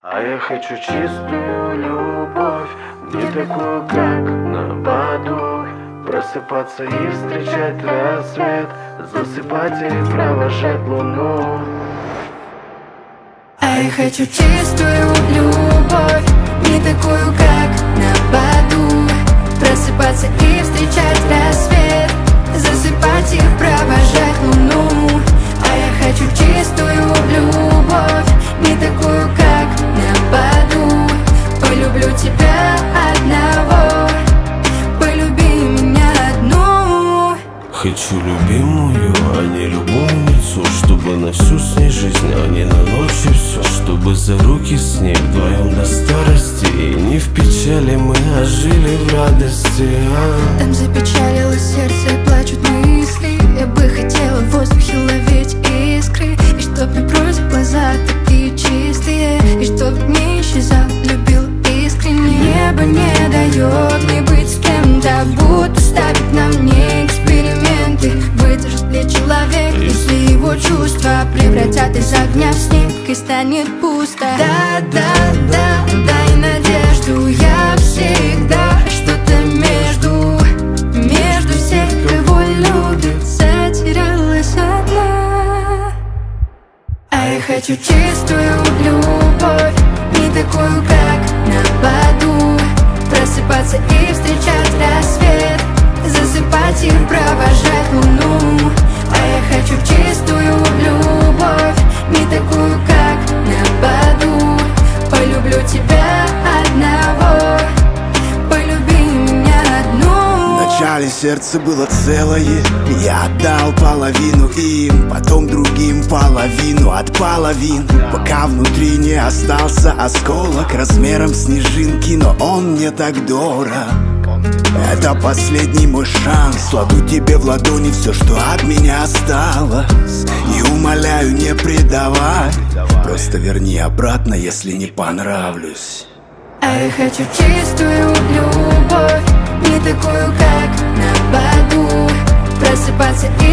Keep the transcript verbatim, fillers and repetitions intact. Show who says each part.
Speaker 1: А я хочу чистую любовь, не такую, как на Баду. Просыпаться и встречать рассвет, засыпать и провожать луну.
Speaker 2: А я хочу чистую любовь, не такую, как на Баду. Просыпаться и встречать рассвет, засыпать и провожать луну. А я хочу чистую любовь, не такую, как на Баду. Полюблю тебя одного, полюби меня одну.
Speaker 3: Хочу любимую, а не любовницу, чтобы на всю с ней жизнь, а не на ночь и все. Чтобы за руки с ней вдвоем до старости, и не в печали мы, а жили в радости, а?
Speaker 2: Там запечалилось сердце, плачут мысли. Я бы хотела в воздухе ловить искры, и чтоб не просят глаза такие чистые, и чтоб не исчезал, любил искренне. Небо не дает мне быть с кем-то, будто ставит на мне эксперименты. Выдержит ли человек, если его чувства превратят из огня в снег и станет пусто? Да, да, да, дай надежду, я всегда что-то между, между всех, кого любит, затерялась одна. А я хочу чистую любовь, не такую, как на Баду. Просыпаться и встречать рассвет, засыпать и провожать луну. А я хочу чистую любовь, не такую, как на Баду. Полюблю тебя одного, полюби меня одну.
Speaker 4: Вначале сердце было целое, я отдал половину им, потом другим половину от половин, пока внутри не остался осколок размером снежинки, но он мне так дорог. Это последний мой шанс, кладу тебе в ладони все, что от меня осталось, и умоляю, не предавай, просто верни обратно, если не понравлюсь.
Speaker 2: А я хочу чистую любовь, не такую, как на Баду. Просыпаться